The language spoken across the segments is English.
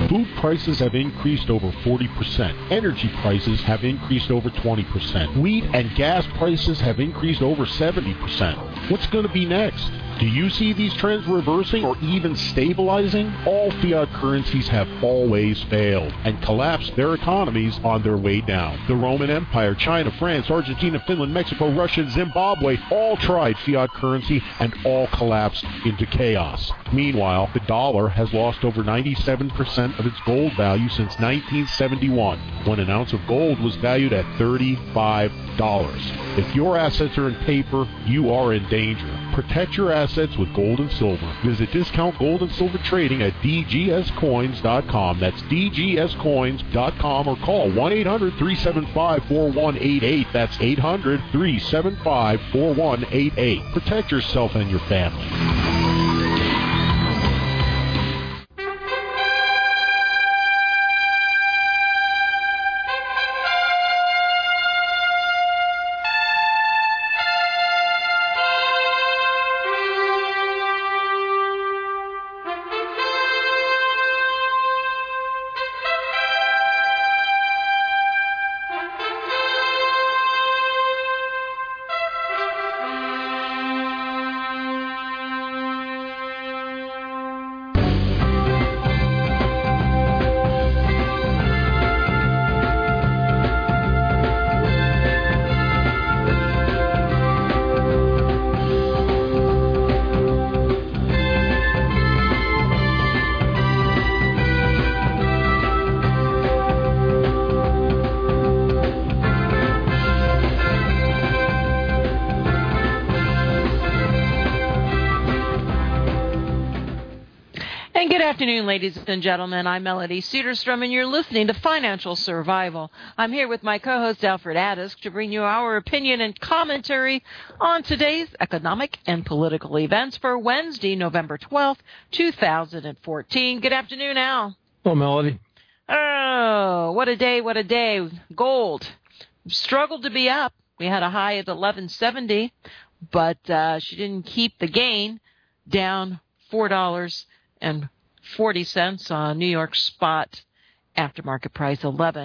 Food prices have increased over 40%. Energy prices have increased over 20%. Wheat and gas prices have increased over 70%. What's going to be next? Do you see these trends reversing or even stabilizing? All fiat currencies have always failed and collapsed their economies on their way down. The Roman Empire, China, France, Argentina, Finland, Mexico, Russia, and Zimbabwe all tried fiat currency and all collapsed into chaos. Meanwhile, the dollar has lost over 97% of its gold value since 1971, when an ounce of gold was valued at $35. If your assets are in paper, you are in danger. Protect your assets with gold and silver. Visit Discount Gold and Silver Trading at dgscoins.com. That's dgscoins.com, or call 1-800-375-4188. That's 800-375-4188. Protect yourself and your family. Good afternoon, ladies and gentlemen. I'm Melody Cedarstrom, and you're listening to Financial Survival. I'm here with my co-host, Alfred Addis, to bring you our opinion and commentary on today's economic and political events for Wednesday, November 12th, 2014. Good afternoon, Al. Hello, Melody. Oh, what a day, what a day. Gold struggled to be up. We had a high at 1170, but she didn't keep the gain, down $4.40 on New York spot aftermarket price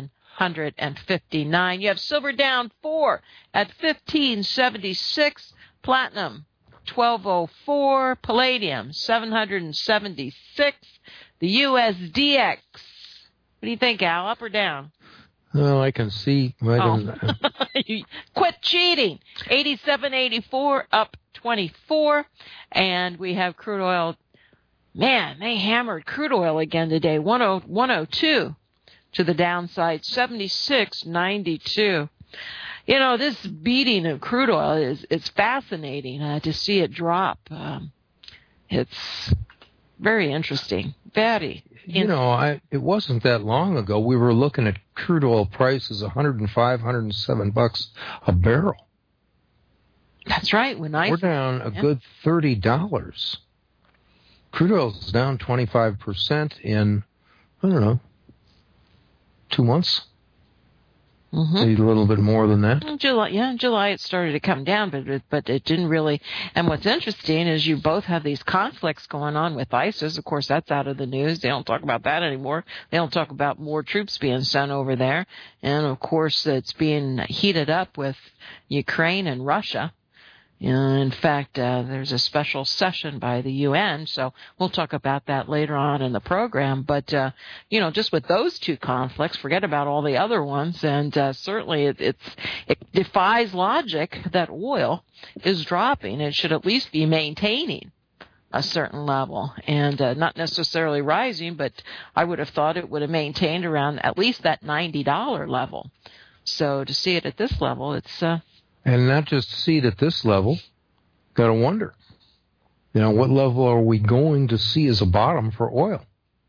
1159. You have silver down 4 at 1576, platinum 1204, palladium 776, the USDX. What do you think, Al? Up or down? Well, I can see. Quit cheating. 87.84, up 24, and we have crude oil. Man, they hammered crude oil again today, 102 to the downside, 76.92. You know, this beating of crude oil is fascinating to see it drop. It's very interesting. Very. It wasn't that long ago we were looking at crude oil prices $105, $107 a barrel. That's right. We're down a good $30. Crude oil is down 25% in, 2 months. Mm-hmm. Maybe a little bit more than that. In July it started to come down, but it didn't really. And what's interesting is you both have these conflicts going on with ISIS. Of course, that's out of the news. They don't talk about that anymore. They don't talk about more troops being sent over there. And, of course, it's being heated up with Ukraine and Russia. In fact, there's a special session by the UN, so we'll talk about that later on in the program. But, just with those two conflicts, forget about all the other ones, and certainly it defies logic that oil is dropping. It should at least be maintaining a certain level and not necessarily rising, but I would have thought it would have maintained around at least that $90 level. So to see it at this level, it's... And not just to see it at this level, got to wonder, what level are we going to see as a bottom for oil?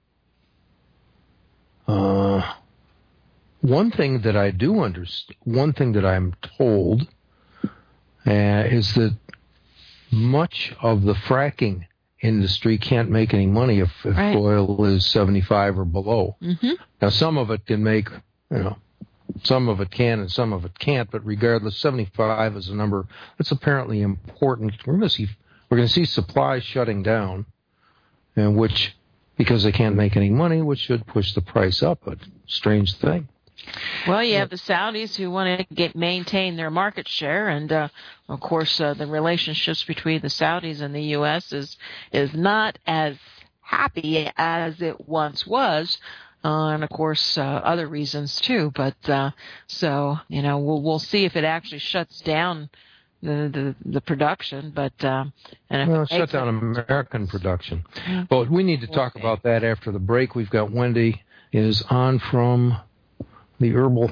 One thing that I do understand, one thing that I'm told, is that much of the fracking industry can't make any money if right. Oil is 75 or below. Mm-hmm. Now, some of it can make, some of it can and some of it can't, but regardless, 75 is a number that's apparently important. We're going to see supply shutting down, and which because they can't make any money, which should push the price up. A strange thing. Well, you have the Saudis who want to maintain their market share, and of course, the relationships between the Saudis and the U.S. is not as happy as it once was, and of course, other reasons too. But so we'll see if it actually shuts down the production, but shut down American production. But we need to talk about that after the break. We've got Wendy is on from the herbal.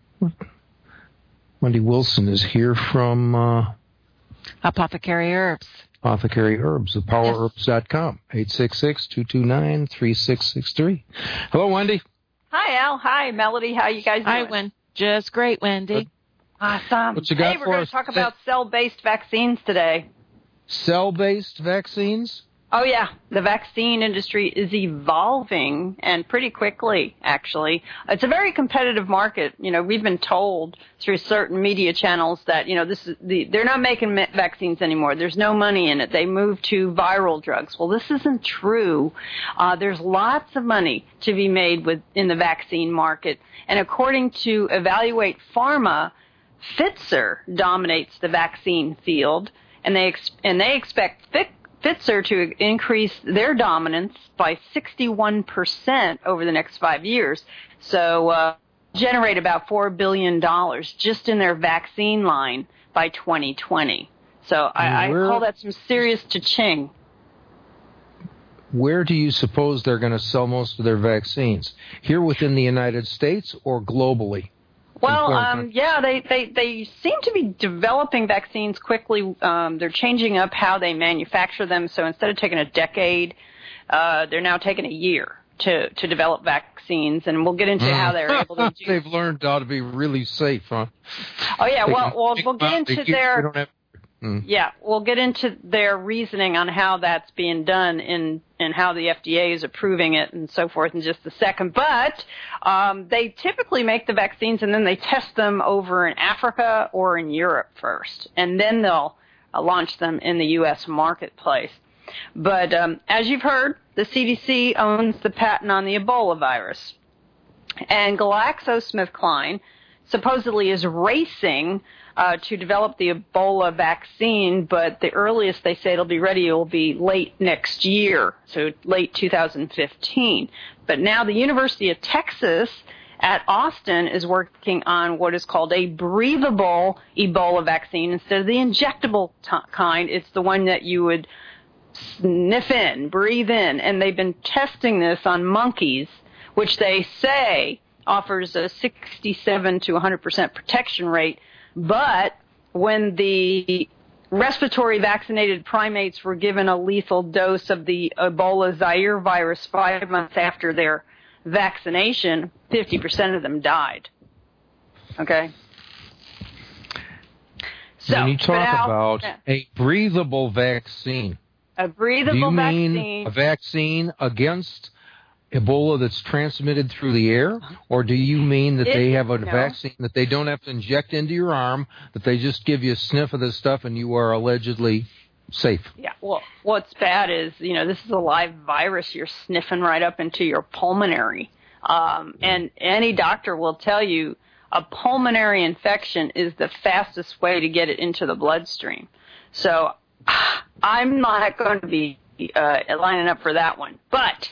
Wendy Wilson is here from Apothecary Herbs. Apothecary Herbs, thepowerherbs.com, 866-229-3663. Hello, Wendy. Hi, Al. Hi, Melody. How you guys doing? Hi, Wendy. Just great, Wendy. Good. Awesome. What you got we're going to talk about cell-based vaccines today. Cell-based vaccines? Oh, yeah. The vaccine industry is evolving, and pretty quickly, actually. It's a very competitive market. We've been told through certain media channels that, they're not making vaccines anymore. There's no money in it. They move to viral drugs. Well, this isn't true. There's lots of money to be made in the vaccine market. And according to Evaluate Pharma, Pfizer dominates the vaccine field, and they expect Pfizer to increase their dominance by 61% over the next 5 years. So generate about $4 billion just in their vaccine line by 2020. So I call that some serious cha-ching. Where do you suppose they're going to sell most of their vaccines? Here within the United States or globally? Well, they seem to be developing vaccines quickly. They're changing up how they manufacture them. So instead of taking a decade, they're now taking a year to develop vaccines. And we'll get into how they're able to do. They've learned how to be really safe, huh? Oh yeah. We'll get into their. Yeah, we'll get into their reasoning on how that's being done and how the FDA is approving it and so forth in just a second. But they typically make the vaccines and then they test them over in Africa or in Europe first, and then they'll launch them in the U.S. marketplace. But as you've heard, the CDC owns the patent on the Ebola virus. And GlaxoSmithKline supposedly is racing to develop the Ebola vaccine, but the earliest they say it'll be ready will be late next year, so late 2015. But now the University of Texas at Austin is working on what is called a breathable Ebola vaccine. Instead of the injectable kind, it's the one that you would sniff in, breathe in, and they've been testing this on monkeys, which they say offers a 67 to 100% protection rate. But when the respiratory vaccinated primates were given a lethal dose of the Ebola Zaire virus 5 months after their vaccination, 50% of them died. Okay? So, when you talk about a breathable vaccine, a breathable vaccine. Do you mean a vaccine against Ebola that's transmitted through the air, or do you mean that they have a vaccine that they don't have to inject into your arm, that they just give you a sniff of this stuff and you are allegedly safe? Yeah, well, what's bad is, this is a live virus you're sniffing right up into your pulmonary. And any doctor will tell you a pulmonary infection is the fastest way to get it into the bloodstream. So I'm not going to be lining up for that one. But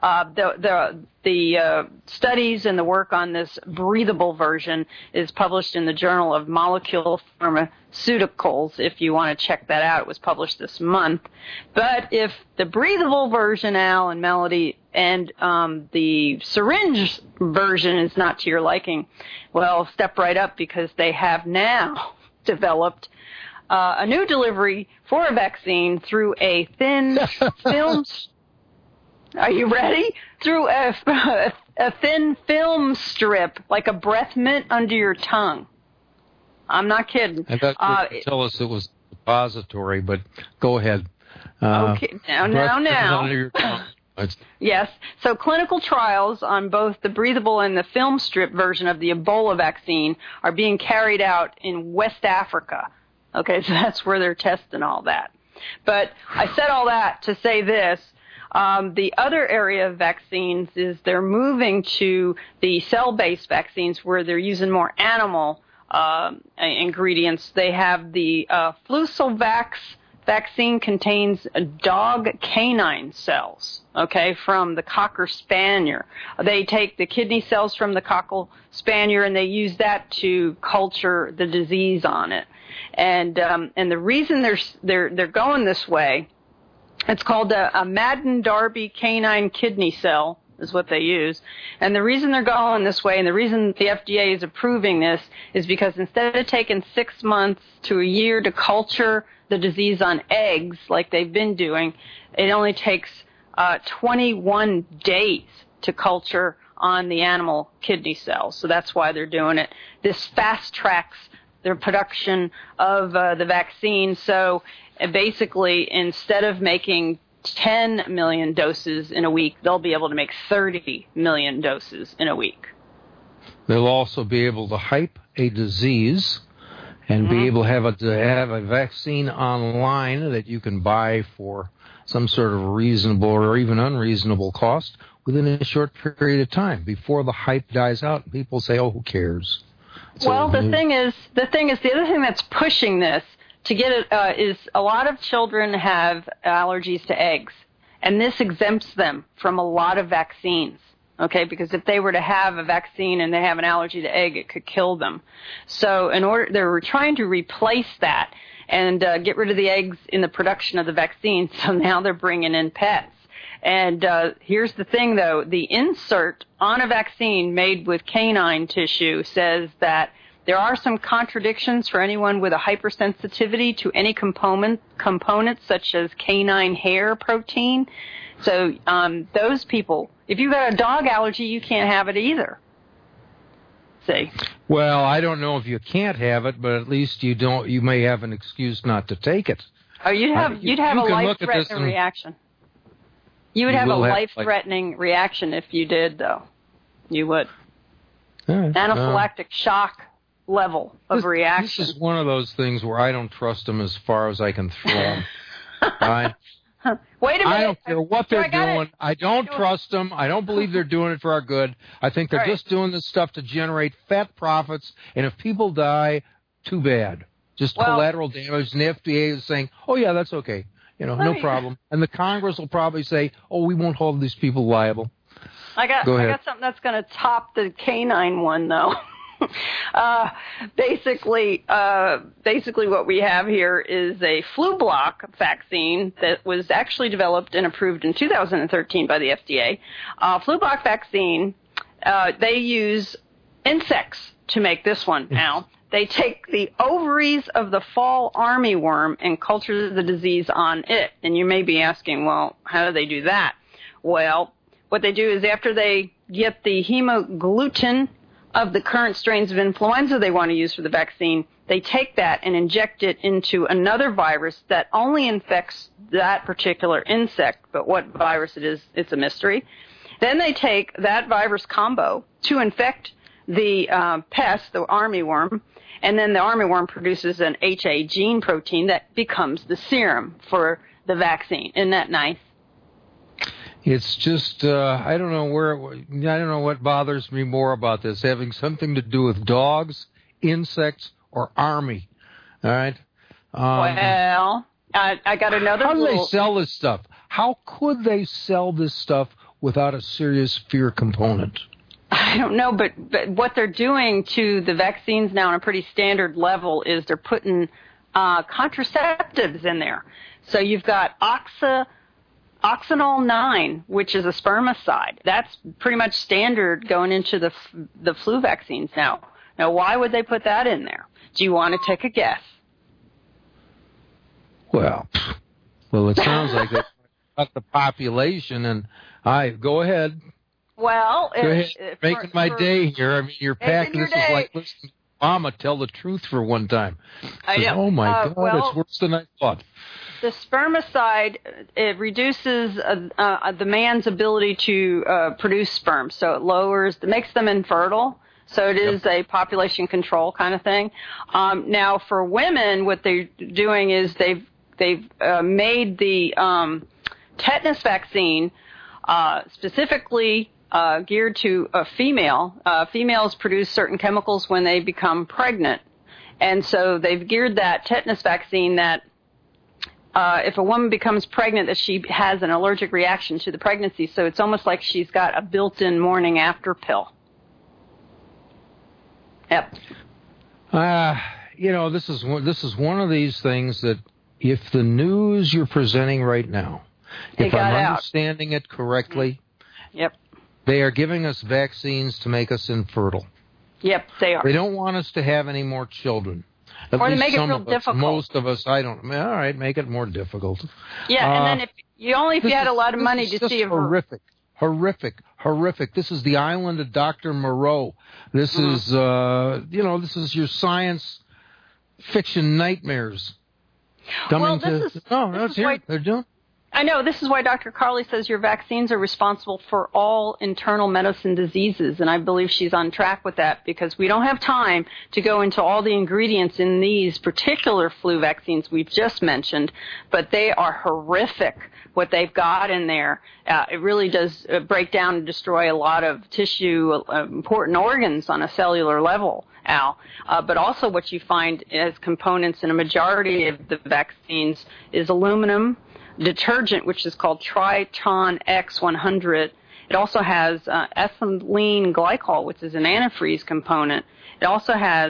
the studies and the work on this breathable version is published in the Journal of Molecular Pharmaceuticals. If you want to check that out, it was published this month. But if the breathable version, Al and Melody, and the syringe version is not to your liking, well, step right up, because they have now developed a new delivery for a vaccine through a thin film. Are you ready? Through a thin film strip, like a breath mint under your tongue. I'm not kidding. I thought you tell us it was suppository, but go ahead. Okay, now. Yes. So clinical trials on both the breathable and the film strip version of the Ebola vaccine are being carried out in West Africa. Okay, so that's where they're testing all that. But I said all that to say this. The other area of vaccines is they're moving to the cell-based vaccines where they're using more animal ingredients. They have the Flucelvax vaccine contains dog canine cells, okay, from the Cocker Spaniel. They take the kidney cells from the Cocker Spaniel and they use that to culture the disease on it. And the reason they're going this way, it's called a Madden-Darby canine kidney cell is what they use. And the reason they're going this way and the reason the FDA is approving this is because instead of taking 6 months to a year to culture the disease on eggs like they've been doing, it only takes 21 days to culture on the animal kidney cells. So that's why they're doing it. This fast tracks their production of the vaccine. So basically, instead of making 10 million doses in a week, they'll be able to make 30 million doses in a week. They'll also be able to hype a disease and be able to have a vaccine online that you can buy for some sort of reasonable or even unreasonable cost within a short period of time before the hype dies out and people say, "Oh, who cares?" Well, the thing is, the other thing that's pushing this to get it is a lot of children have allergies to eggs, and this exempts them from a lot of vaccines. Okay, because if they were to have a vaccine and they have an allergy to egg, it could kill them. So they were trying to replace that and get rid of the eggs in the production of the vaccine. So now they're bringing in pets. And here's the thing, though. The insert on a vaccine made with canine tissue says that there are some contradictions for anyone with a hypersensitivity to any components such as canine hair protein. So those people, if you've got a dog allergy, you can't have it either. See? Well, I don't know if you can't have it, but at least you may have an excuse not to take it. Oh, you'd have a life-threatening reaction. You would have a life-threatening reaction if you did, though. You would. Anaphylactic shock level of reaction. This is one of those things where I don't trust them as far as I can throw them. Wait a minute. I don't care what they're doing. I don't trust them. I don't believe they're doing it for our good. I think they're just doing this stuff to generate fat profits. And if people die, too bad. Just collateral damage. And the FDA is saying, "Oh yeah, that's okay. No problem." And the Congress will probably say, "Oh, we won't hold these people liable." I got something that's going to top the canine one, though. Basically what we have here is a Flublok vaccine that was actually developed and approved in 2013 by the FDA. Flublok vaccine, they use insects to make this one now. They take the ovaries of the fall armyworm and culture the disease on it. And you may be asking, well, how do they do that? Well, what they do is after they get the hemagglutinin of the current strains of influenza they want to use for the vaccine, they take that and inject it into another virus that only infects that particular insect, but what virus it is, it's a mystery. Then they take that virus combo to infect the pest, the armyworm, and then the armyworm produces an HA gene protein that becomes the serum for the vaccine. Isn't that nice? It's just I don't know what bothers me more about this, having something to do with dogs, insects, or army. All right. Well, I got another. How do they sell this stuff? How could they sell this stuff without a serious fear component? I don't know, but what they're doing to the vaccines now on a pretty standard level is they're putting contraceptives in there. So you've got Oxanol 9, which is a spermicide. That's pretty much standard going into the flu vaccines now. Now, why would they put that in there? Do you want to take a guess? Well, it sounds like they cut the population, and go ahead. Well, go ahead. Making my day here. I mean, you're packing. This is like listening to Obama tell the truth for one time. I know. Oh my God, it's worse than I thought. The spermicide, it reduces the man's ability to produce sperm, so it makes them infertile. So it is a population control kind of thing. Now, for women, what they're doing is they've made the tetanus vaccine specifically geared to a female. Females produce certain chemicals when they become pregnant. And so they've geared that tetanus vaccine that if a woman becomes pregnant, that she has an allergic reaction to the pregnancy. So it's almost like she's got a built-in morning after pill. Yep. This is one of these things that if the news you're presenting right now, if I'm understanding it correctly, yep, they are giving us vaccines to make us infertile. Yep, they are. They don't want us to have any more children. Or to make it real difficult. Most of us, I don't. All right, make it more difficult. Yeah, and then if you had a lot of money to see horrific. This is the island of Dr. Moreau. This is, this is your science fiction nightmares. They're doing. I know. This is why Dr. Carly says your vaccines are responsible for all internal medicine diseases, and I believe she's on track with that because we don't have time to go into all the ingredients in these particular flu vaccines we've just mentioned, but they are horrific, what they've got in there. It really does break down and destroy a lot of tissue, important organs on a cellular level, Al. But also what you find as components in a majority of the vaccines is aluminum, detergent, which is called Triton X100. It also has ethylene glycol, which is an antifreeze component. It also has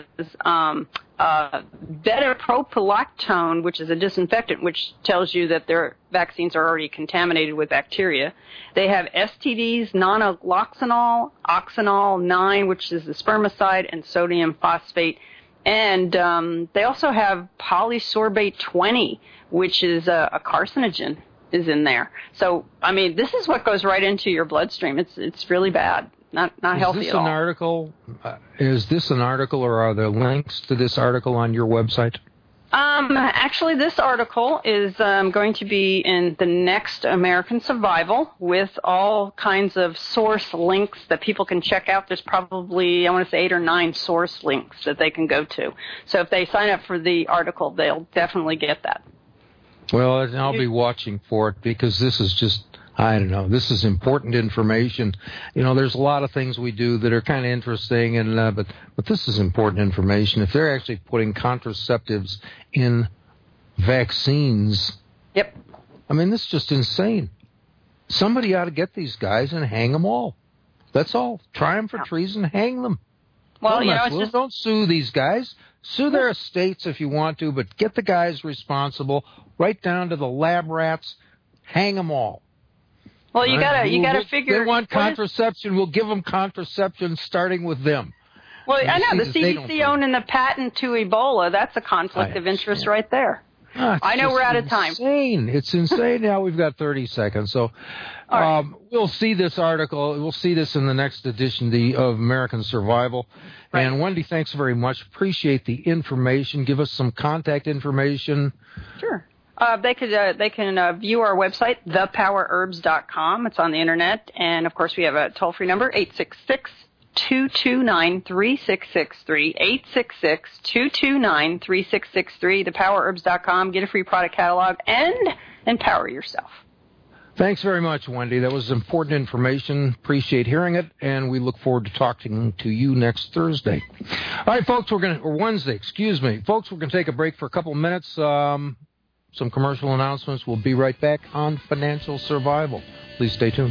beta-propylactone, which is a disinfectant, which tells you that their vaccines are already contaminated with bacteria. They have STDs, non-loxanol, oxanol 9, which is the spermicide, and sodium phosphate. And they also have polysorbate 20, which is a carcinogen, is in there. So, I mean, this is what goes right into your bloodstream. It's really bad. Not healthy at all. Is this an article, or are there links to this article on your website? Actually, this article is going to be in the next American Survival with all kinds of source links that people can check out. There's probably, 8 or 9 source links that they can go to. So if they sign up for the article, they'll definitely get that. Well, I'll be watching for it because this is just, I don't know, this is important information. There's a lot of things we do that are kind of interesting, and but this is important information. If they're actually putting contraceptives in vaccines, yep. I mean, this is just insane. Somebody ought to get these guys and hang them all. That's all. Try them for treason, hang them. Well, don't sue these guys. Sue their estates if you want to, but get the guys responsible, right down to the lab rats. Hang them all. Well, you gotta figure. They want contraception. We'll give them contraception, starting with them. Well, I know the CDC owning the patent to Ebola. That's a conflict of interest right there. I know we're out of time. It's insane. Now we've got 30 seconds. So we'll see this article. We'll see this in the next edition of American Survival. Right. And Wendy, thanks very much. Appreciate the information. Give us some contact information. Sure. They can view our website, thepowerherbs.com. It's on the internet. And, of course, we have a toll-free number, 866-229-3663, 866-229-3663, thepowerherbs.com. Get a free product catalog and empower yourself. Thanks very much, Wendy. That was important information. Appreciate hearing it, and we look forward to talking to you next Thursday. All right, folks, Wednesday, Folks, we're going to take a break for a couple of minutes. Some commercial announcements. We'll be right back on Financial Survival. Please stay tuned.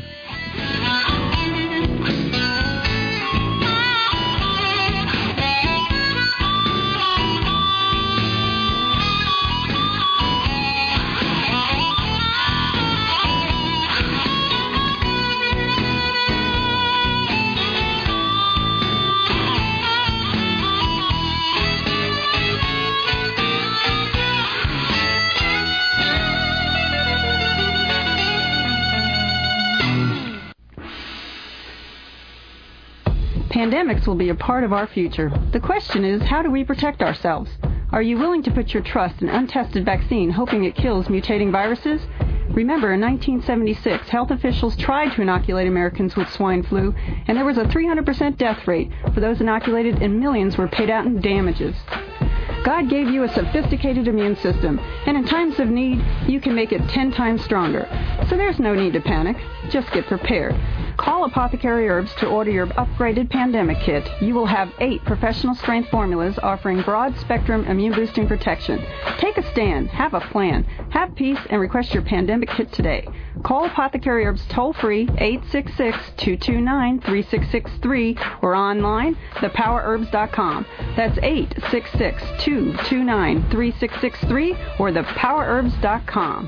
Pandemics will be a part of our future. The question is, how do we protect ourselves? Are you willing to put your trust in untested vaccine hoping it kills mutating viruses? Remember, in 1976, health officials tried to inoculate Americans with swine flu, and there was a 300% death rate for those inoculated, and millions were paid out in damages. God gave you a sophisticated immune system, and in times of need, you can make it 10 times stronger. So there's no need to panic. Just get prepared. Call Apothecary Herbs to order your upgraded pandemic kit. You will have 8 professional-strength formulas offering broad-spectrum immune-boosting protection. Take a stand. Have a plan. Have peace and request your pandemic kit today. Call Apothecary Herbs toll-free 866-229-3663 or online, thepowerherbs.com. That's 866-229-3663 or thepowerherbs.com.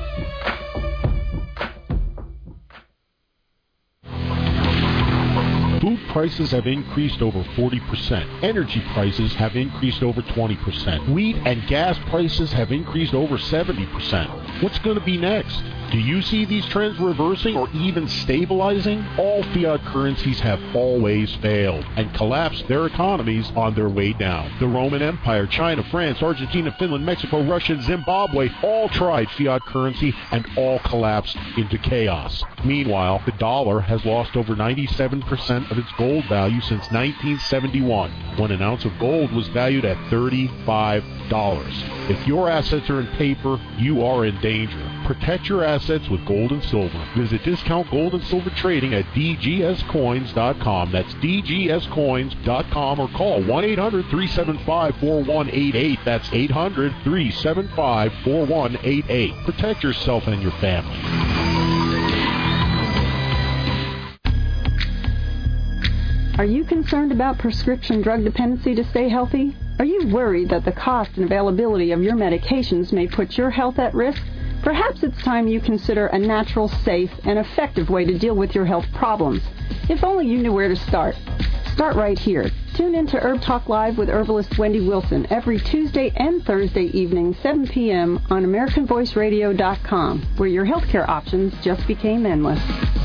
Food prices have increased over 40%. Energy prices have increased over 20%. Wheat and gas prices have increased over 70%. What's going to be next? Do you see these trends reversing or even stabilizing? All fiat currencies have always failed and collapsed their economies on their way down. The Roman Empire, China, France, Argentina, Finland, Mexico, Russia, and Zimbabwe all tried fiat currency and all collapsed into chaos. Meanwhile, the dollar has lost over 97% of its gold value since 1971, when an ounce of gold was valued at $35. If your assets are in paper, you are in danger. Protect your assets with gold and silver. Visit Discount Gold and Silver Trading at dgscoins.com. That's dgscoins.com or call 1-800-375-4188. That's 800-375-4188. Protect yourself and your family. Are you concerned about prescription drug dependency to stay healthy? Are you worried that the cost and availability of your medications may put your health at risk? Perhaps it's time you consider a natural, safe, and effective way to deal with your health problems. If only you knew where to start. Start right here. Tune in to Herb Talk Live with herbalist Wendy Wilson every Tuesday and Thursday evening, 7 p.m. on AmericanVoiceRadio.com, where your healthcare options just became endless.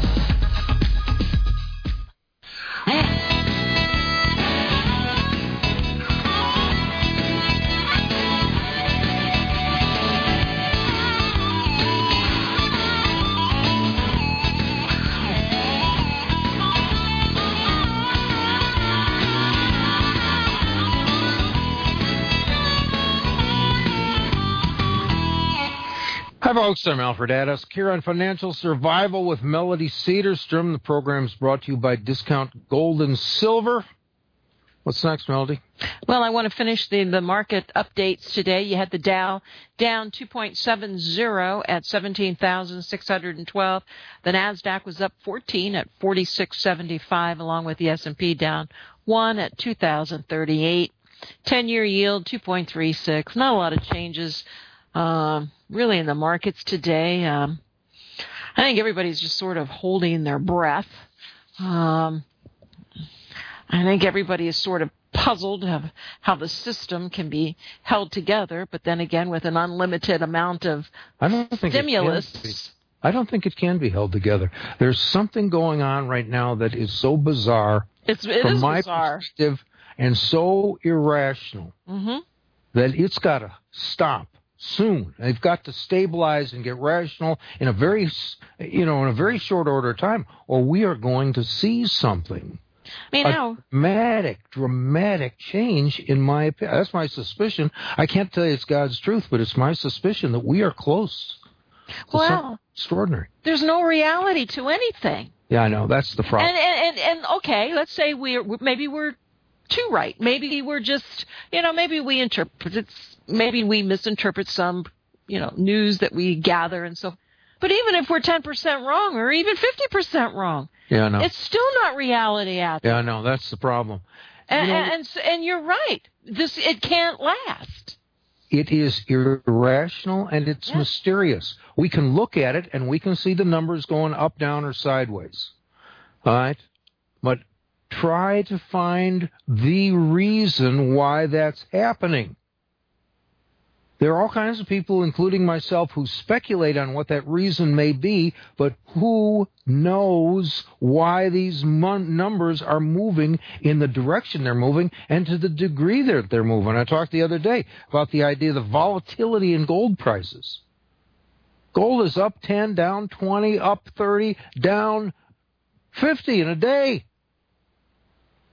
Hi, folks. I'm Alfred Addis here on Financial Survival with Melody Cedarstrom. The program is brought to you by Discount Gold and Silver. What's next, Melody? Well, I want to finish the market updates today. You had the Dow down 2.70 at 17,612. The NASDAQ was up 14 at 4675, along with the S&P down 1 at 2,038. 10-year yield 2.36. Not a lot of changes really in the markets today. I think everybody's just sort of holding their breath. I think everybody is sort of puzzled of how the system can be held together, but then again, with an unlimited amount of stimulus. I don't think it can be held together. There's something going on right now that is so bizarre from my perspective and so irrational that it's got to stop soon. They've got to stabilize and get rational in a very short order of time, or we are going to see something. Dramatic change, in my opinion. That's my suspicion. I can't tell you it's God's truth, but it's my suspicion that we are close. Well, extraordinary. There's no reality to anything. Yeah, I know. That's the problem. And okay, let's say maybe we're too right. Maybe we're just, maybe we misinterpret some, news that we gather and so. But even if we're 10% wrong or even 50% wrong, it's still not reality out there. Yeah, I know. That's the problem. And you're right. It can't last. It is irrational and it's mysterious. We can look at it and we can see the numbers going up, down, or sideways. All right? But try to find the reason why that's happening. There are all kinds of people, including myself, who speculate on what that reason may be, but who knows why these numbers are moving in the direction they're moving and to the degree they're moving. I talked the other day about the idea of the volatility in gold prices. Gold is up 10, down 20, up 30, down 50 in a day.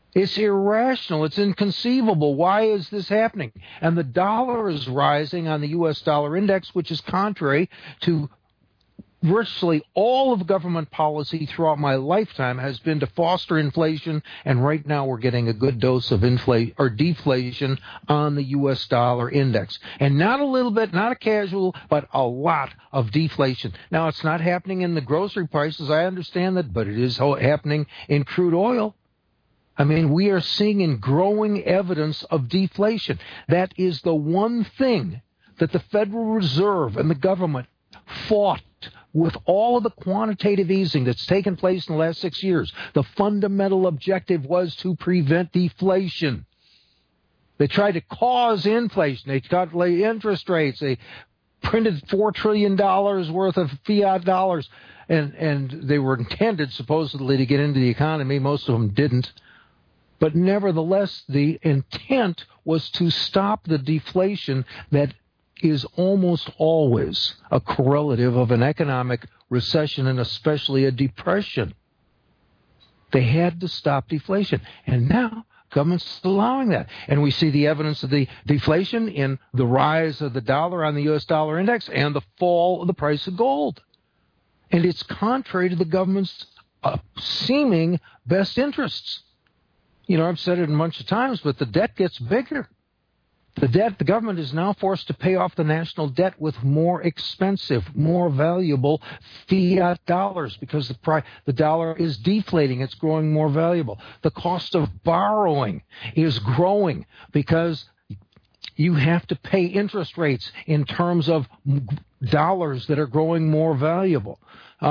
It's irrational. It's inconceivable. Why is this happening? And the dollar is rising on the U.S. dollar index, which is contrary to virtually all of government policy throughout my lifetime has been to foster inflation, and right now we're getting a good dose of deflation on the U.S. dollar index. And not a little bit, not a casual, but a lot of deflation. Now, it's not happening in the grocery prices, I understand that, but it is happening in crude oil. I mean, we are seeing in growing evidence of deflation. That is the one thing that the Federal Reserve and the government fought with all of the quantitative easing that's taken place in the last 6 years. The fundamental objective was to prevent deflation. They tried to cause inflation. They cut interest rates. They printed $4 trillion worth of fiat dollars, and they were intended supposedly to get into the economy. Most of them didn't. But nevertheless, the intent was to stop the deflation that is almost always a correlative of an economic recession and especially a depression. They had to stop deflation. And now government's allowing that. And we see the evidence of the deflation in the rise of the dollar on the U.S. dollar index and the fall of the price of gold. And it's contrary to the government's seeming best interests. You know, I've said it a bunch of times, but the debt gets bigger. The government is now forced to pay off the national debt with more expensive, more valuable fiat dollars because the dollar is deflating. It's growing more valuable. The cost of borrowing is growing because you have to pay interest rates in terms of dollars that are growing more valuable.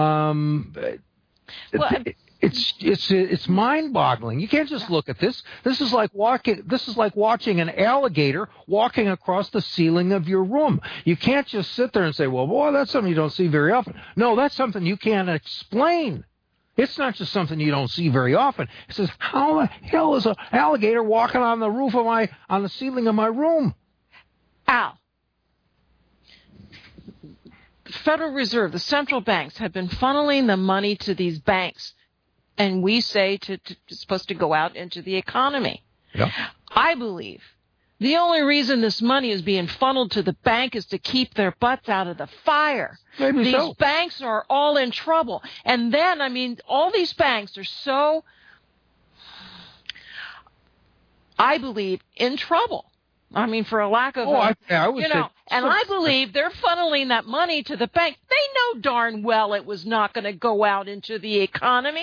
It's mind-boggling. You can't just look at this. This is like watching an alligator walking across the ceiling of your room. You can't just sit there and say, "Well, boy, that's something you don't see very often." No, that's something you can't explain. It's not just something you don't see very often. It says, "How the hell is an alligator walking on the ceiling of my room?" Al, the Federal Reserve, the central banks have been funneling the money to these banks. And we say it's supposed to go out into the economy. Yeah. I believe the only reason this money is being funneled to the bank is to keep their butts out of the fire. Maybe these so. Banks are all in trouble. And then, I mean, all these banks are so, I believe, in trouble. I mean, for a lack of, and I believe they're funneling that money to the bank. They know darn well it was not going to go out into the economy.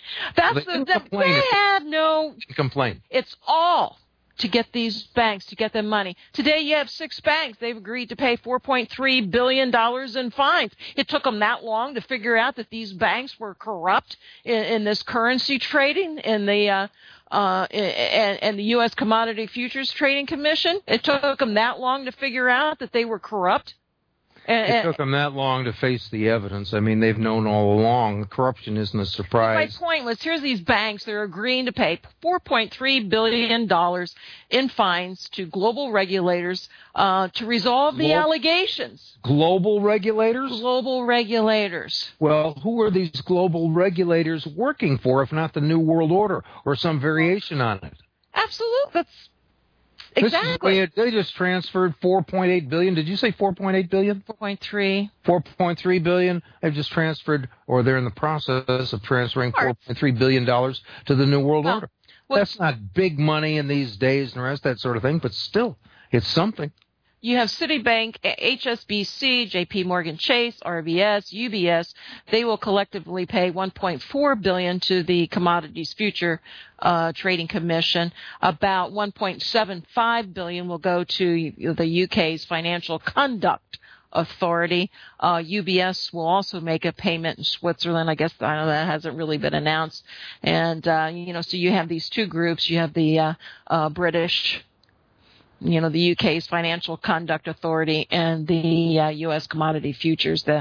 They had no complaint. It's all to get these banks, to get them money. Today you have 6 banks. They've agreed to pay $4.3 billion in fines. It took them that long to figure out that these banks were corrupt in this currency trading in the and the U.S. Commodity Futures Trading Commission. It took them that long to figure out that they were corrupt. It took them that long to face the evidence. I mean, they've known all along. Corruption isn't a surprise. My point was, here's these banks. They're agreeing to pay $4.3 billion in fines to global regulators to resolve the allegations. Global regulators? Global regulators. Well, who are these global regulators working for, if not the New World Order or some variation on it? Absolutely. That's exactly. They just transferred $4.8 billion. Did you say $4.8 billion? 4.3. $4.3 billion. They've just transferred, or they're in the process of transferring $4.3 billion to the New World Order. That's not big money in these days and the rest, that sort of thing, but still, it's something. You have Citibank, HSBC, JP Morgan Chase, RBS, UBS. They will collectively pay $1.4 billion to the Commodities Future Trading Commission. About $1.75 billion will go to the UK's Financial Conduct Authority. UBS will also make a payment in Switzerland. I guess that hasn't really been announced. And so you have these two groups. You have the British, the UK's Financial Conduct Authority, and the U.S. Commodity Futures, the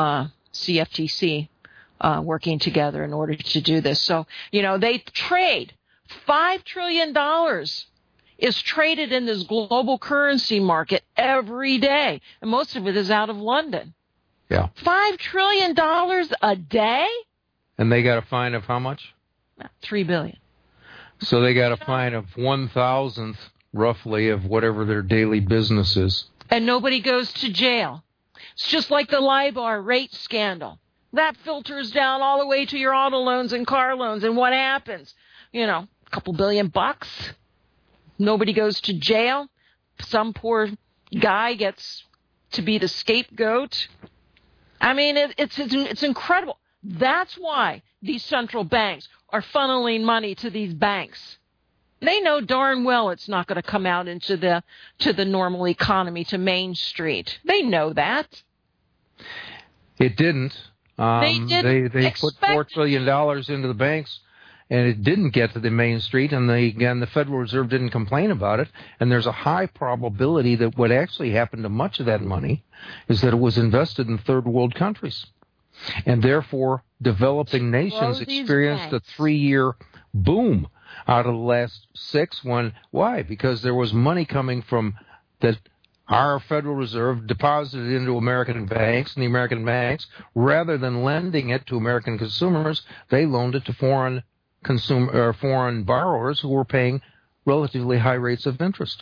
CFTC, working together in order to do this. So, they trade $5 trillion is traded in this global currency market every day, and most of it is out of London. Yeah. $5 trillion a day? And they got a fine of how much? $3 billion. So they got a fine of 1,000th, roughly, of whatever their daily business is. And nobody goes to jail. It's just like the LIBOR rate scandal. That filters down all the way to your auto loans and car loans. And what happens? A couple $1 billion. Nobody goes to jail. Some poor guy gets to be the scapegoat. I mean, it's incredible. That's why these central banks are funneling money to these banks. They know darn well it's not going to come out into the normal economy, to Main Street. They know that. It didn't. They put $4 trillion into the banks, and it didn't get to the Main Street, and the Federal Reserve didn't complain about it. And there's a high probability that what actually happened to much of that money is that it was invested in third world countries. And therefore, developing nations experienced a 3-year boom out of the last 6. Why? Because there was money coming from that our Federal Reserve deposited into American banks, and the American banks, rather than lending it to American consumers, they loaned it to foreign borrowers who were paying relatively high rates of interest.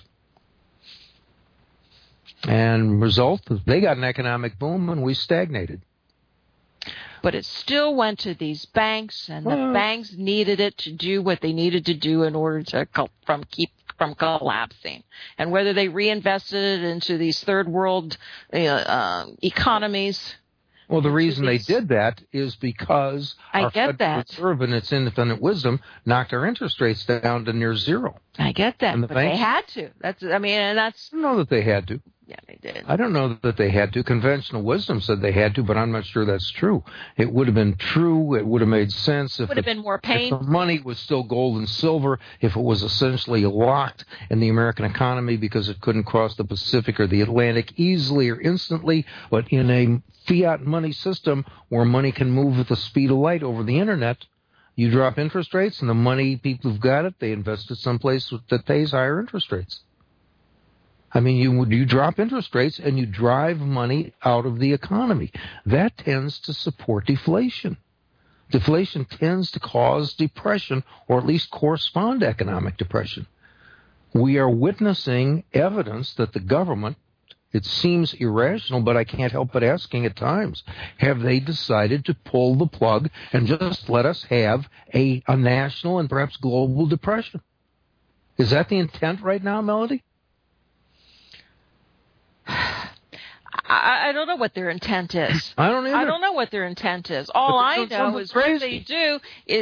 And result, they got an economic boom, and we stagnated. But it still went to these banks, and the banks needed it to do what they needed to do in order to keep from collapsing. And whether they reinvested it into these third world economies. Well, the reason they did that is because our Federal Reserve, in its independent wisdom, knocked our interest rates down to near zero. I get that, but they had to. I don't know that they had to. Yeah, they did. I don't know that they had to. Conventional wisdom said they had to, but I'm not sure that's true. It would have been true. It would have made sense if would have been more pain. If the money was still gold and silver, if it was essentially locked in the American economy because it couldn't cross the Pacific or the Atlantic easily or instantly, but in a fiat money system where money can move at the speed of light over the internet, you drop interest rates, and the money people who've got it, they invest it someplace that pays higher interest rates. I mean, you drop interest rates and you drive money out of the economy. That tends to support deflation. Deflation tends to cause depression, or at least correspond to economic depression. We are witnessing evidence that the government, it seems irrational, but I can't help but asking at times, have they decided to pull the plug and just let us have a national and perhaps global depression? Is that the intent right now, Melody? I don't know what their intent is. I don't either. I don't know what their intent is. All I know is what they do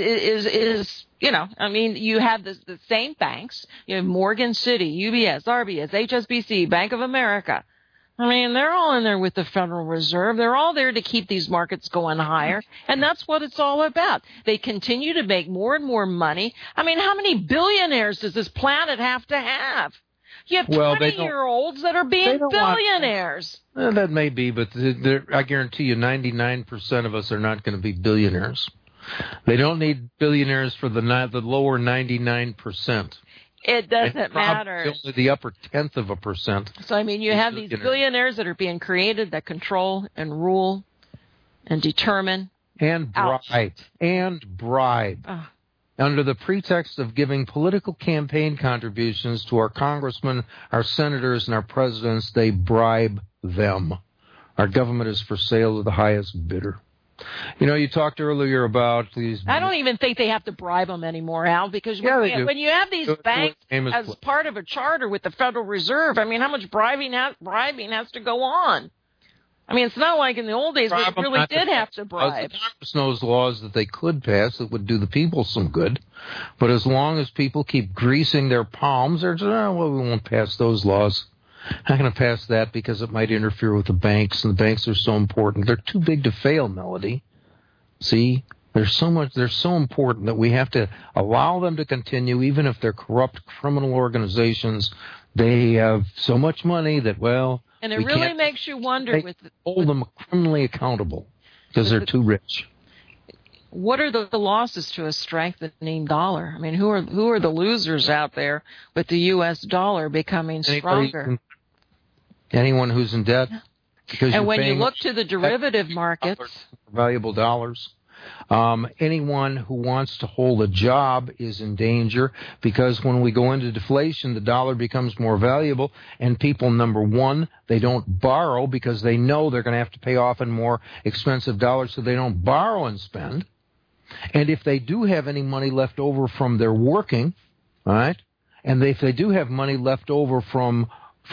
is you have the same banks. You have Morgan City, UBS, RBS, HSBC, Bank of America. I mean, they're all in there with the Federal Reserve. They're all there to keep these markets going higher, and that's what it's all about. They continue to make more and more money. I mean, how many billionaires does this planet have to have? You have 20-year-olds that are being billionaires. That may be, but I guarantee you 99% of us are not going to be billionaires. They don't need billionaires for the lower 99%. It doesn't matter. Only the upper 0.1%. So, I mean, you have these billionaires that are being created that control and rule and determine. And bribe. Under the pretext of giving political campaign contributions to our congressmen, our senators, and our presidents, they bribe them. Our government is for sale to the highest bidder. You talked earlier about these... I don't even think they have to bribe them anymore, Al, because when you have these banks as part of a charter with the Federal Reserve, I mean, how much bribing has to go on? I mean, it's not like in the old days where they really did have to bribe. The Congress knows laws that they could pass that would do the people some good. But as long as people keep greasing their palms, they're just, we won't pass those laws. Not going to pass that because it might interfere with the banks, and the banks are so important. They're too big to fail, Melody. See? They're so important that we have to allow them to continue, even if they're corrupt criminal organizations. They have so much money that, and it really makes you wonder. Hold them criminally accountable because they're too rich. What are the losses to a strengthening dollar? I mean, who are the losers out there with the U.S. dollar becoming stronger? Anyone who's in debt. And when you look to the derivative markets, valuable dollars. Anyone who wants to hold a job is in danger, because when we go into deflation, the dollar becomes more valuable, and people, number one, they don't borrow because they know they're going to have to pay off in more expensive dollars, so they don't borrow and spend. And if they do have any money left over from their working, all right, and if they do have money left over from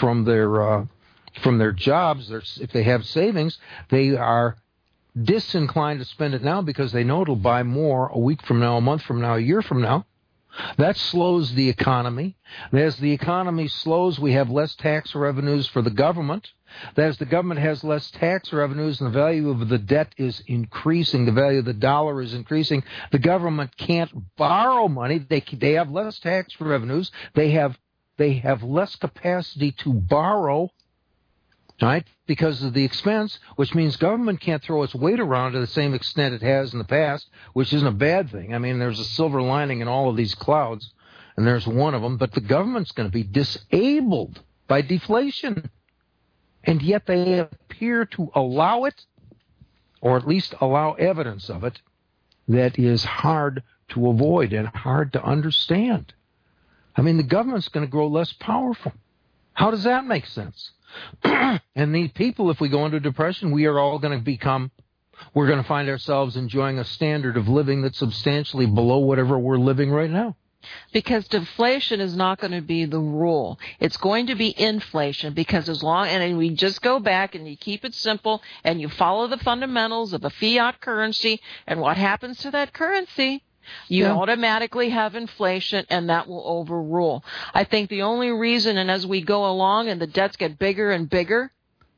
their jobs, if they have savings, they are disinclined to spend it now because they know it'll buy more a week from now, a month from now, a year from now. That slows the economy. As the economy slows, we have less tax revenues for the government. As the government has less tax revenues and the value of the debt is increasing, the value of the dollar is increasing, the government can't borrow money. They have less tax revenues. They have less capacity to borrow, right, because of the expense, which means government can't throw its weight around to the same extent it has in the past, which isn't a bad thing. I mean, there's a silver lining in all of these clouds, and there's one of them, but the government's going to be disabled by deflation. And yet they appear to allow it, or at least allow evidence of it, that is hard to avoid and hard to understand. I mean, the government's going to grow less powerful. How does that make sense? And these people, if we go into depression, we are all going to we're going to find ourselves enjoying a standard of living that's substantially below whatever we're living right now. Because deflation is not going to be the rule. It's going to be inflation, because and we just go back and you keep it simple and you follow the fundamentals of a fiat currency, and what happens to that currency? You automatically have inflation, and that will overrule. I think the only reason, and as we go along and the debts get bigger and bigger,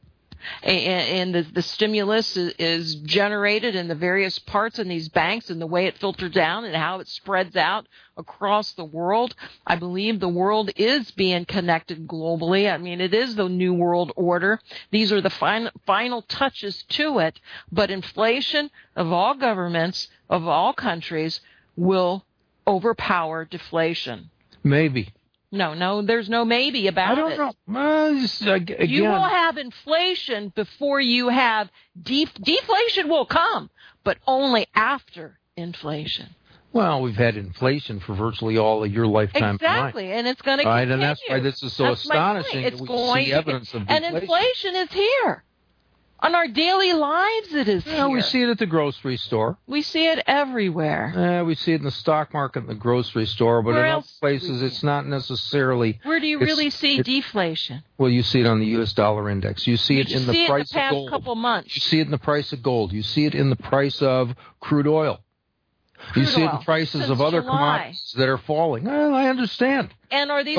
and the stimulus is generated in the various parts in these banks and the way it filters down and how it spreads out across the world, I believe the world is being connected globally. I mean, it is the new world order. These are the final touches to it. But inflation of all governments, of all countries, will overpower deflation. Maybe. No, there's no maybe about it. I don't know. Again, you will have inflation before you have deflation will come, but only after inflation. Well, we've had inflation for virtually all of your lifetime. Exactly, and it's going to continue. Right, and that's why this is so astonishing that we see evidence of deflation. And inflation is here. On our daily lives, it is here. We see it at the grocery store. We see it everywhere. We see it in the stock market and the grocery store, but in other places it's not necessarily. Where do you really see deflation? Well, you see it on the U.S. dollar index. You see it in the price of gold. You see it in the past couple months. You see it in the price of gold. You see it in the price of crude oil. You see it in prices of other commodities that are falling. Well, I understand. And are these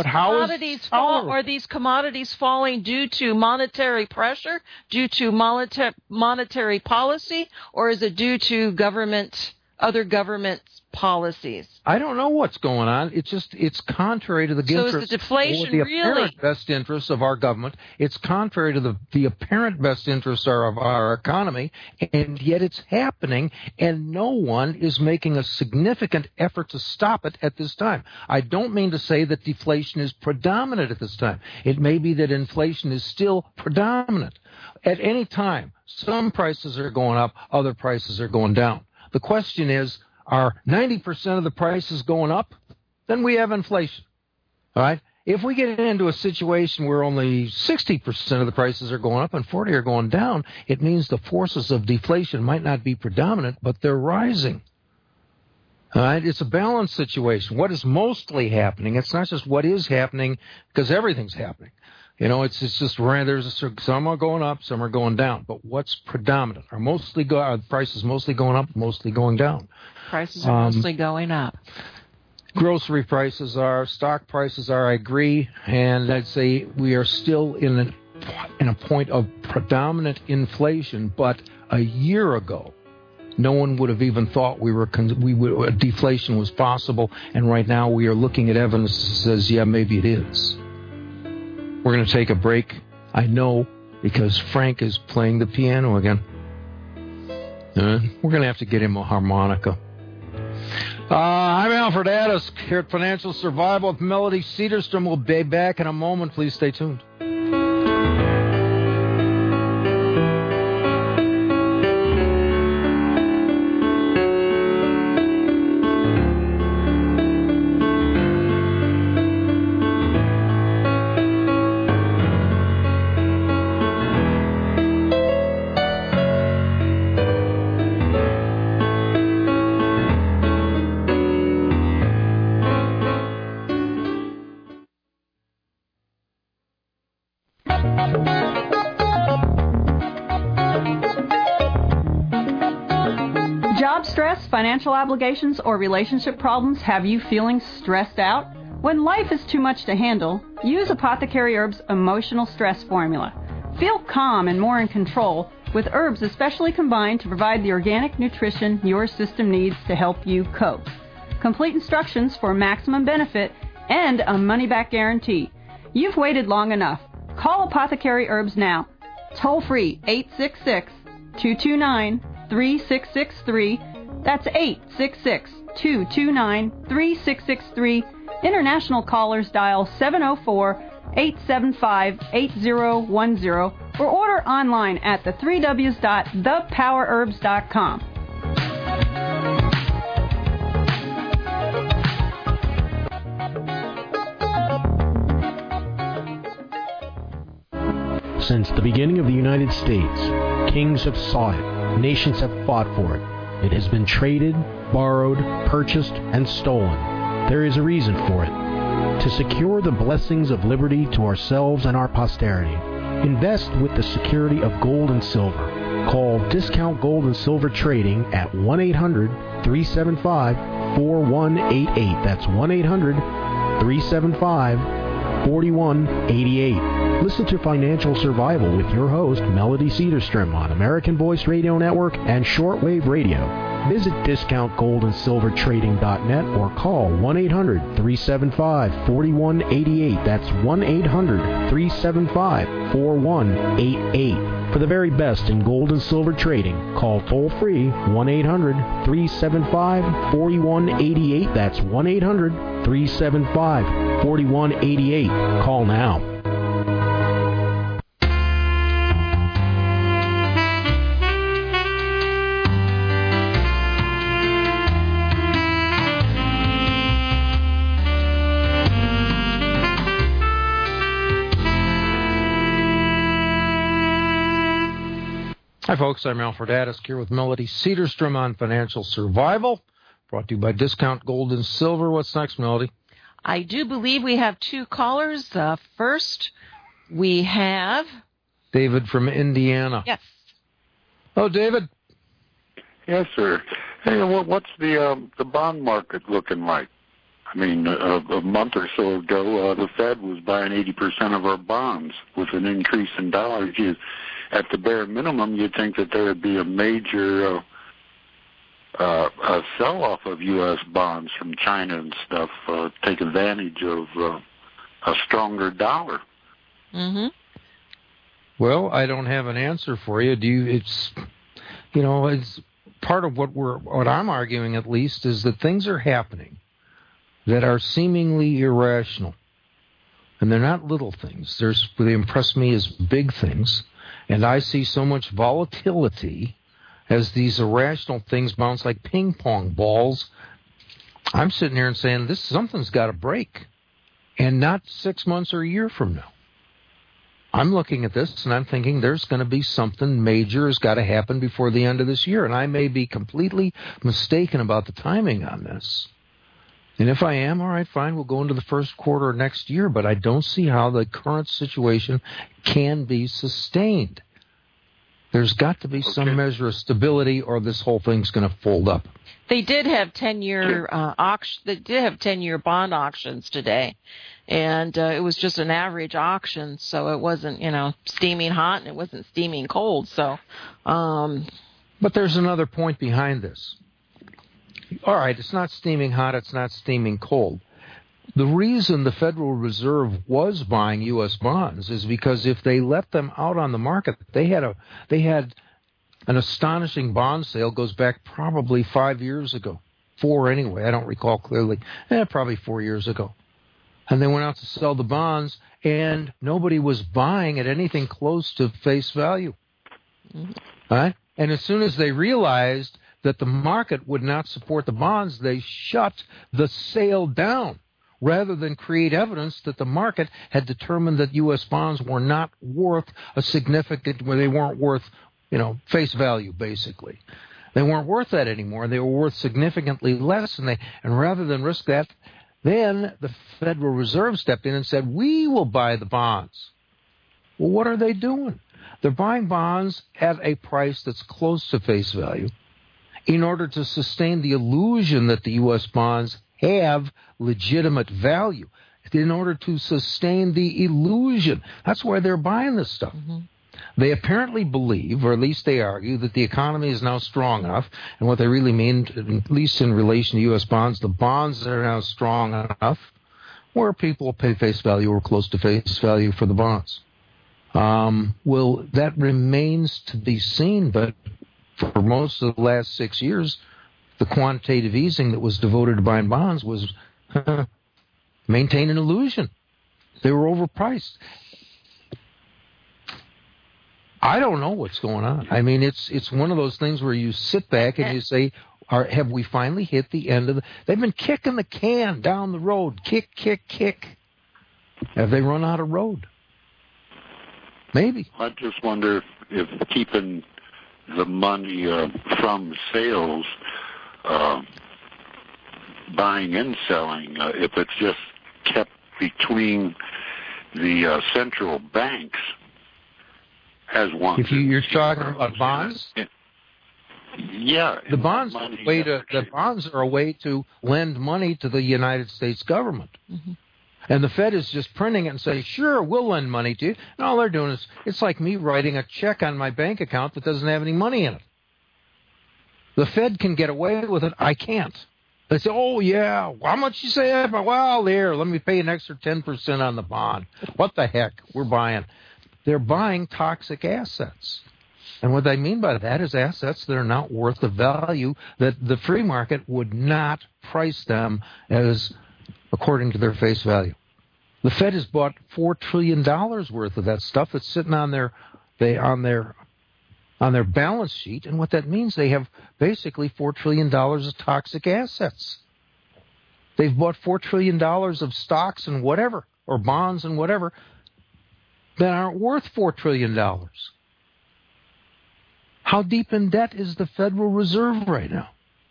commodities falling due to monetary pressure, due to monetary policy, or is it due to other government policies? I don't know what's going on. It's contrary to the apparent best interests of our government. It's contrary to the apparent best interests of our economy, and yet it's happening, and no one is making a significant effort to stop it at this time. I don't mean to say that deflation is predominant at this time. It may be that inflation is still predominant. At any time, some prices are going up, other prices are going down. The question is, are 90% of the prices going up? Then we have inflation. All right? If we get into a situation where only 60% of the prices are going up and 40% are going down, it means the forces of deflation might not be predominant, but they're rising. All right? It's a balanced situation. What is mostly happening, it's not just what is happening, because everything's happening. You know, it's just some are going up, some are going down. But what's predominant? Are prices mostly going up, mostly going down? Prices are mostly going up. Grocery prices are, stock prices are, I agree. And I'd say we are still in a point of predominant inflation. But a year ago, no one would have even thought deflation was possible. And right now we are looking at evidence that says, yeah, maybe it is. We're going to take a break, I know, because Frank is playing the piano again. We're going to have to get him a harmonica. I'm Alfred Addis here at Financial Survival with Melody Cedarstrom. We'll be back in a moment. Please stay tuned. Stress, financial obligations, or relationship problems have you feeling stressed out? When life is too much to handle, use Apothecary Herbs Emotional Stress Formula. Feel calm and more in control with herbs especially combined to provide the organic nutrition your system needs to help you cope. Complete instructions for maximum benefit and a money-back guarantee. You've waited long enough. Call Apothecary Herbs now. Toll free 866-229-3663. That's 866-229-3663. International callers dial 704-875-8010 or order online at the3ws.thepowerherbs.com. Since the beginning of the United States, kings have sought it, nations have fought for it. It has been traded, borrowed, purchased, and stolen. There is a reason for it. To secure the blessings of liberty to ourselves and our posterity, invest with the security of gold and silver. Call Discount Gold and Silver Trading at 1-800-375-4188. That's 1-800-375-4188. Listen to Financial Survival with your host, Melody Cedarstrom, on American Voice Radio Network and Shortwave Radio. Visit discountgoldandsilvertrading.net or call 1-800-375-4188. That's 1-800-375-4188. For the very best in gold and silver trading, call toll-free 1-800-375-4188. That's 1-800-375-4188. Call now. Hi, folks. I'm Alfred Addisk here with Melody Cedarstrom on Financial Survival, brought to you by Discount Gold and Silver. What's next, Melody? I do believe we have two callers. First, we have David from Indiana. Yes. Oh, David. Yes, sir. Hey, what's the bond market looking like? I mean, a month or so ago, the Fed was buying 80% of our bonds with an increase in dollars. At the bare minimum, you'd think that there would be a major sell-off of U.S. bonds from China and stuff, take advantage of a stronger dollar. Mm-hmm. Well, I don't have an answer for you. It's part of what I'm arguing, at least, is that things are happening that are seemingly irrational, and they're not little things. They impress me as big things. And I see so much volatility as these irrational things bounce like ping pong balls. I'm sitting here and saying, something's got to break, and not 6 months or a year from now. I'm looking at this, and I'm thinking there's going to be something major has got to happen before the end of this year. And I may be completely mistaken about the timing on this. And if I am, all right, fine, we'll go into the first quarter of next year, but I don't see how the current situation can be sustained. There's got to be some measure of stability, or this whole thing's going to fold up. They did have 10-year They did have 10-year bond auctions today, and it was just an average auction, so it wasn't steaming hot and it wasn't steaming cold. So, but there's another point behind this. All right, it's not steaming hot, it's not steaming cold. The reason the Federal Reserve was buying U.S. bonds is because if they let them out on the market, they had an astonishing bond sale, goes back probably 5 years ago. 4 anyway, I don't recall clearly. Probably 4 years ago. And they went out to sell the bonds, and nobody was buying at anything close to face value. Mm-hmm. All right? And as soon as they realized that the market would not support the bonds, they shut the sale down rather than create evidence that the market had determined that U.S. bonds were not worth where they weren't worth, face value, basically. They weren't worth that anymore. They were worth significantly less, and rather than risk that, then the Federal Reserve stepped in and said, we will buy the bonds. Well, what are they doing? They're buying bonds at a price that's close to face value. in order to sustain the illusion that the U.S. bonds have legitimate value, in order to sustain the illusion. That's why they're buying this stuff. Mm-hmm. They apparently believe, or at least they argue, that the economy is now strong enough, and what they really mean, at least in relation to U.S. bonds, the bonds are now strong enough where people will pay face value or close to face value for the bonds. Well, that remains to be seen, but for most of the last 6 years, the quantitative easing that was devoted to buying bonds was maintain an illusion. They were overpriced. I don't know what's going on. I mean, it's one of those things where you sit back and you say, have we finally hit the end of the... They've been kicking the can down the road. Kick. Have they run out of road? Maybe. I just wonder if keeping the money from sales, buying and selling, if it's just kept between the central banks as one. If you're talking about bonds? Yeah. The bonds are a way to lend money to the United States government. Mm-hmm. And the Fed is just printing it and saying, sure, we'll lend money to you. And all they're doing is, it's like me writing a check on my bank account that doesn't have any money in it. The Fed can get away with it. I can't. They say, oh, yeah, how much you say? Well, there, let me pay an extra 10% on the bond. What the heck? We're buying. They're buying toxic assets. And what I mean by that is assets that are not worth the value that the free market would not price them as according to their face value. The Fed has bought $4 trillion worth of that stuff that's sitting on their balance sheet, and what that means, they have basically $4 trillion of toxic assets. They've bought $4 trillion of stocks and whatever, or bonds and whatever, that aren't worth $4 trillion. How deep in debt is the Federal Reserve right now?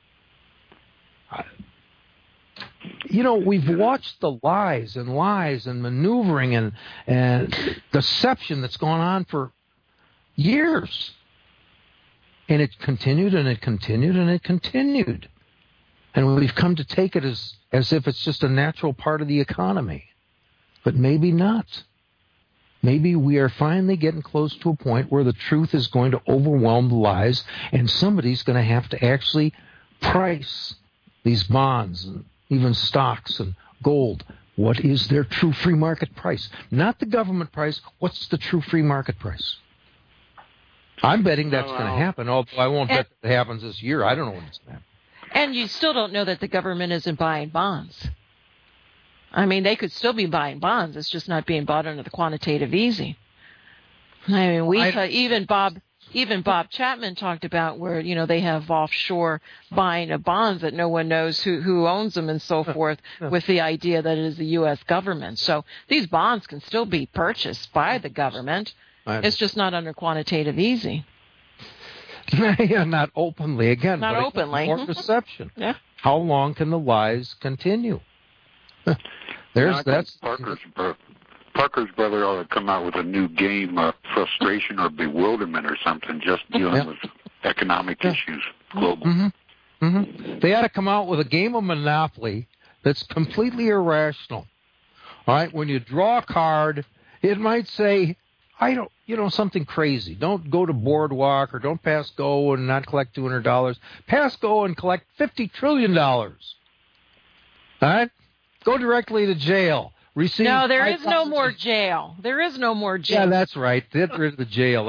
You know, we've watched the lies and maneuvering and deception that's gone on for years. And it continued and it continued and it continued. And we've come to take it as if it's just a natural part of the economy. But maybe not. Maybe we are finally getting close to a point where the truth is going to overwhelm the lies, and somebody's going to have to actually price these bonds and even stocks and gold. What is their true free market price? Not the government price. What's the true free market price? I'm betting that's going to happen, although I won't bet that it happens this year. I don't know when it's going to happen. And you still don't know that the government isn't buying bonds. I mean, they could still be buying bonds. It's just not being bought under the quantitative easing. I mean, even Bob Chapman talked about where, you know, they have offshore buying of bonds that no one knows who owns them and so forth, with the idea that it is the U.S. government. So these bonds can still be purchased by the government. It's just not under quantitative easing. Yeah, not openly. Again, not openly. More deception. Yeah. How long can the lies continue? Parker's brother ought to come out with a new game, frustration or bewilderment or something, just dealing with economic issues, global. Mm-hmm. Mm-hmm. They ought to come out with a game of Monopoly that's completely irrational. All right, when you draw a card, it might say, something crazy. Don't go to Boardwalk, or don't pass go and not collect $200. Pass go and collect $50 trillion. All right? Go directly to jail. No, there is no more jail. There is no more jail. Yeah, that's right. Get rid of the jail.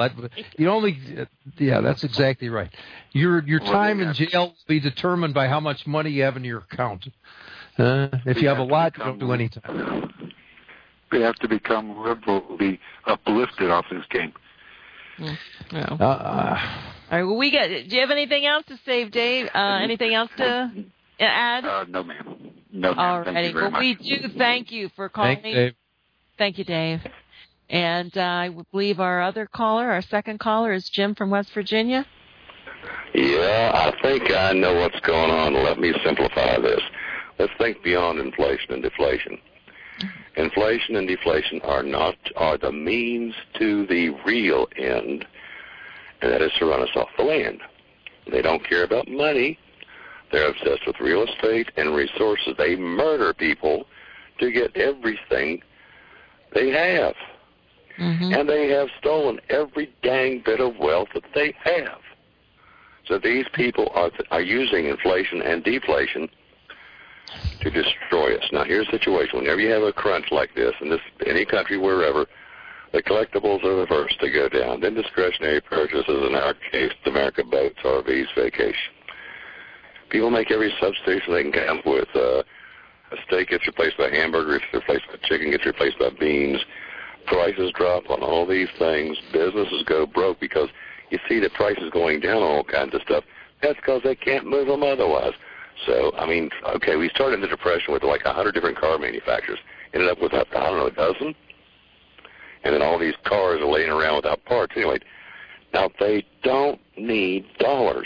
That's exactly right. Your time in jail will be determined by how much money you have in your account. If you have a lot, you don't do any time. We have to become liberal, be uplifted off this game. No. All right. Well, do you have anything else to say, Dave? Anything else to add? No, ma'am. No, ma'am. All righty. Well, we do thank you for calling. Thanks, Dave. Thank you, Dave. And I believe our second caller, is Jim from West Virginia. Yeah, I think I know what's going on. Let me simplify this. Let's think beyond inflation and deflation. Inflation and deflation are the means to the real end, and that is to run us off the land. They don't care about money. They're obsessed with real estate and resources. They murder people to get everything they have. Mm-hmm. And they have stolen every dang bit of wealth that they have. So these people are using inflation and deflation to destroy us. Now, here's the situation. Whenever you have a crunch like this, in any country, wherever, the collectibles are the first to go down. Then discretionary purchases, in our case, America boats, RVs, vacation. People make every substitution they can come up with. A steak gets replaced by hamburger, gets replaced by chicken, gets replaced by beans. Prices drop on all these things. Businesses go broke because you see the prices going down on all kinds of stuff. That's because they can't move them otherwise. So, I mean, okay, we started in the Depression with like 100 different car manufacturers. Ended up with, I don't know, a dozen. And then all these cars are laying around without parts. Anyway, now they don't need dollars.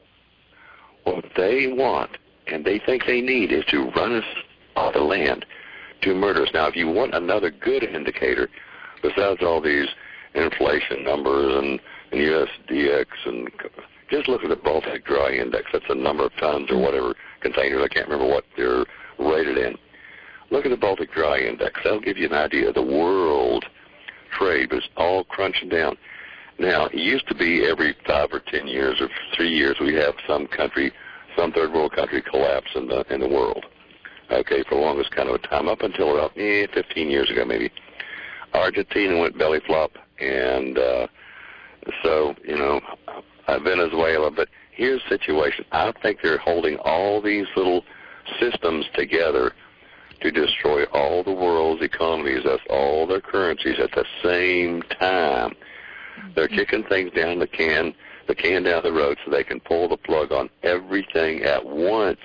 What they want and they think they need is to run us off the land, to murder us. Now, if you want another good indicator, besides all these inflation numbers and USDX, and just look at the Baltic Dry Index. That's the number of tons or whatever containers. I can't remember what they're rated in. Look at the Baltic Dry Index. That'll give you an idea of the world trade, but it's all crunching down. Now, it used to be every 5 or 10 years or 3 years we'd have some country, some third world country collapse in the world. Okay, for the longest kind of a time, up until about 15 years ago maybe. Argentina went belly flop, and so, Venezuela. But here's the situation. I think they're holding all these little systems together to destroy all the world's economies, that's all their currencies at the same time. They're kicking things down the can down the road so they can pull the plug on everything at once.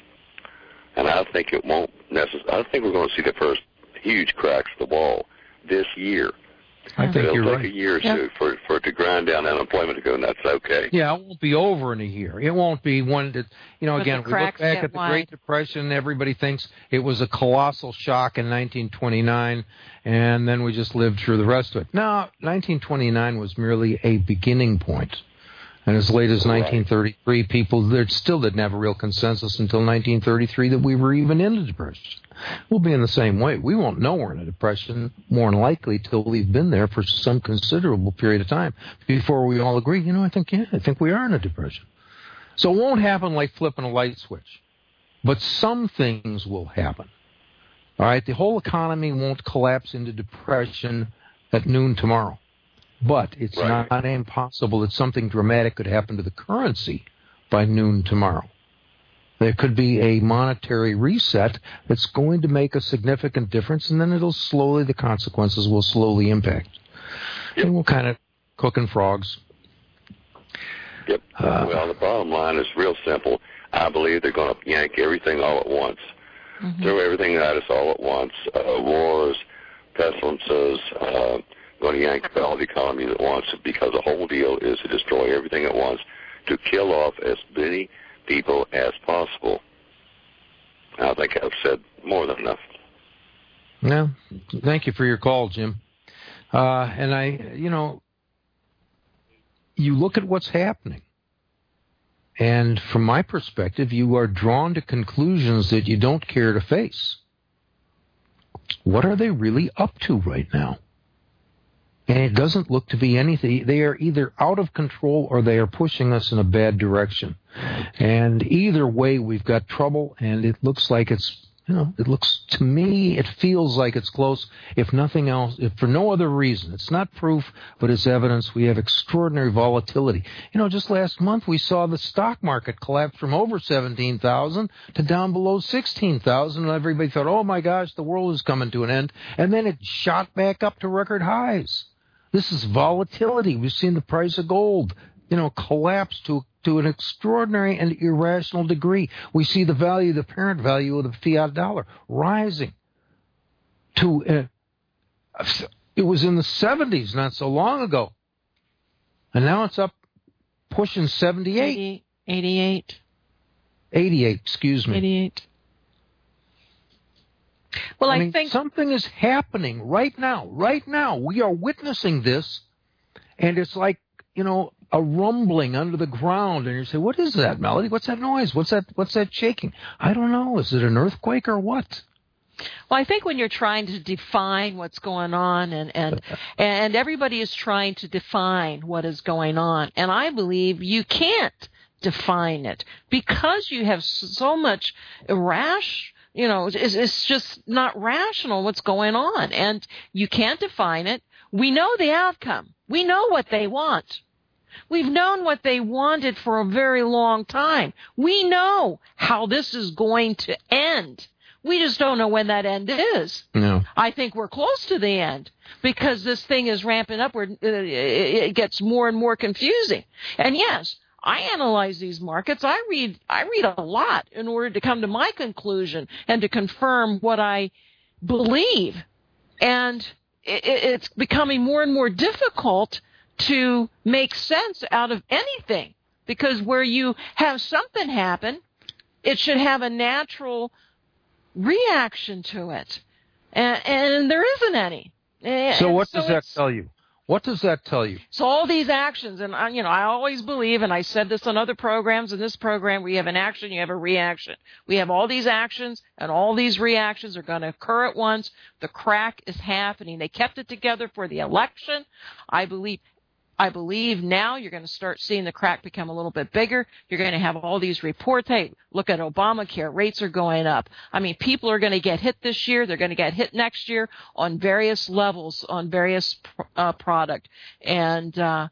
And I think it won't necessarily. I think we're going to see the first huge cracks in the wall this year. I think you're right. It'll take a year or two for it to grind down unemployment to go nuts. Okay. Yeah, it won't be over in a year. It won't be one that, again, we look back at the Great Depression, everybody thinks it was a colossal shock in 1929, and then we just lived through the rest of it. No, 1929 was merely a beginning point. And as late as 1933, people still didn't have a real consensus until 1933 that we were even in a depression. We'll be in the same way. We won't know we're in a depression, more than likely, till we've been there for some considerable period of time before we all agree, I think we are in a depression. So it won't happen like flipping a light switch. But some things will happen. All right? The whole economy won't collapse into depression at noon tomorrow. But it's not impossible that something dramatic could happen to the currency by noon tomorrow. There could be a monetary reset that's going to make a significant difference, and then the consequences will slowly impact. Yep. And we'll kind of cooking frogs. Yep. Well, the bottom line is real simple. I believe they're going to yank everything all at once. Mm-hmm. Throw everything at us all at once. Wars, pestilences, going to yank all the economies at once, because the whole deal is to destroy everything at once, to kill off as many people as possible. I think I've said more than enough. No, thank you for your call, Jim. And you look at what's happening, and from my perspective, you are drawn to conclusions that you don't care to face. What are they really up to right now? And it doesn't look to be anything. They are either out of control or they are pushing us in a bad direction. And either way, we've got trouble, and it looks like it feels like it's close, if nothing else, if for no other reason. It's not proof, but it's evidence. We have extraordinary volatility. Just last month we saw the stock market collapse from over 17,000 to down below 16,000, and everybody thought, oh my gosh, the world is coming to an end. And then it shot back up to record highs. This is volatility. We've seen the price of gold, collapse to an extraordinary and irrational degree. We see the parent value of the fiat dollar rising to, it was in the 70s not so long ago. And now it's up pushing 78. 88, excuse me. 88. Well, I think something is happening right now. Right now, we are witnessing this, and it's like, a rumbling under the ground, and you say, "What is that, Melody? What's that noise? What's that shaking?" I don't know. Is it an earthquake or what? Well, I think when you're trying to define what's going on, and everybody is trying to define what is going on, and I believe you can't define it because you have so much it's just not rational what's going on, and you can't define it. We know the outcome. We know what they want. We've known what they wanted for a very long time. We know how this is going to end. We just don't know when that end is. No. I think we're close to the end because this thing is ramping up where it gets more and more confusing. And yes, I analyze these markets. I read a lot in order to come to my conclusion and to confirm what I believe. And it's becoming more and more difficult to make sense out of anything because where you have something happen, it should have a natural reaction to it, and there isn't any. So what does that tell you? What does that tell you? So all these actions, and I always believe, and I said this on other programs, in this program, we have an action, you have a reaction. We have all these actions, and all these reactions are going to occur at once. The crack is happening. They kept it together for the election. I believe now you're going to start seeing the crack become a little bit bigger. You're going to have all these reports. Hey, look at Obamacare. Rates are going up. I mean, people are going to get hit this year. They're going to get hit next year on various levels, on various product. And the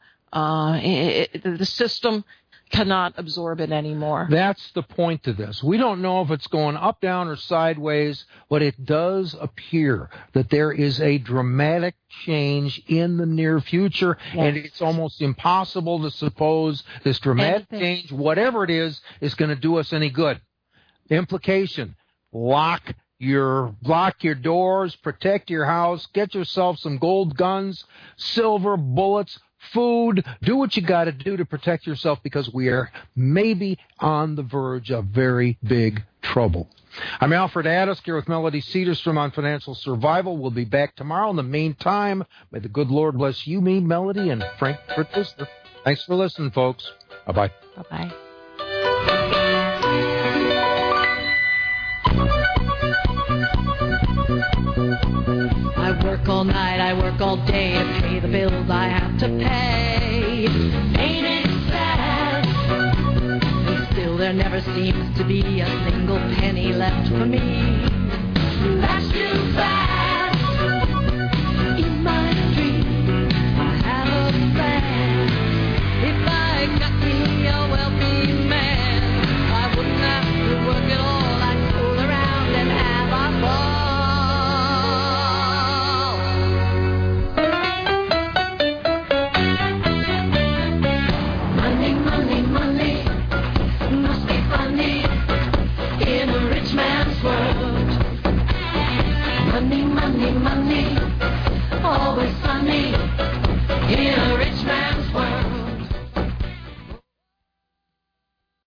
system cannot absorb it anymore. That's the point to this. We don't know if it's going up, down, or sideways, but it does appear that there is a dramatic change in the near future, and it's almost impossible to suppose this dramatic change, whatever it is going to do us any good. Implication, lock your doors, protect your house, get yourself some gold guns, silver bullets, food, do what you got to do to protect yourself because we are maybe on the verge of very big trouble. I'm Alfred Addis here with Melody Cedarstrom on Financial Survival. We'll be back tomorrow. In the meantime, may the good Lord bless you, me, Melody, and Frank Lister. Thanks for listening, folks. Bye-bye. Bye-bye. I work all night, I work all day to pay the bills I have to pay. Ain't it sad? And still there never seems to be a single penny left for me.